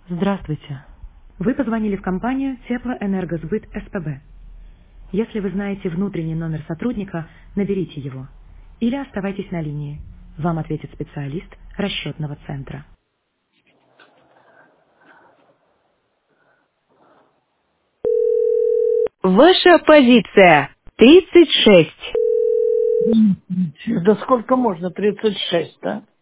Здравствуйте. Вы позвонили в компанию Теплоэнергосбыт СПБ. Если вы знаете внутренний номер сотрудника, наберите его. Или оставайтесь на линии. Вам ответит специалист расчетного центра. Ваша позиция 36. Да сколько можно? 36, да?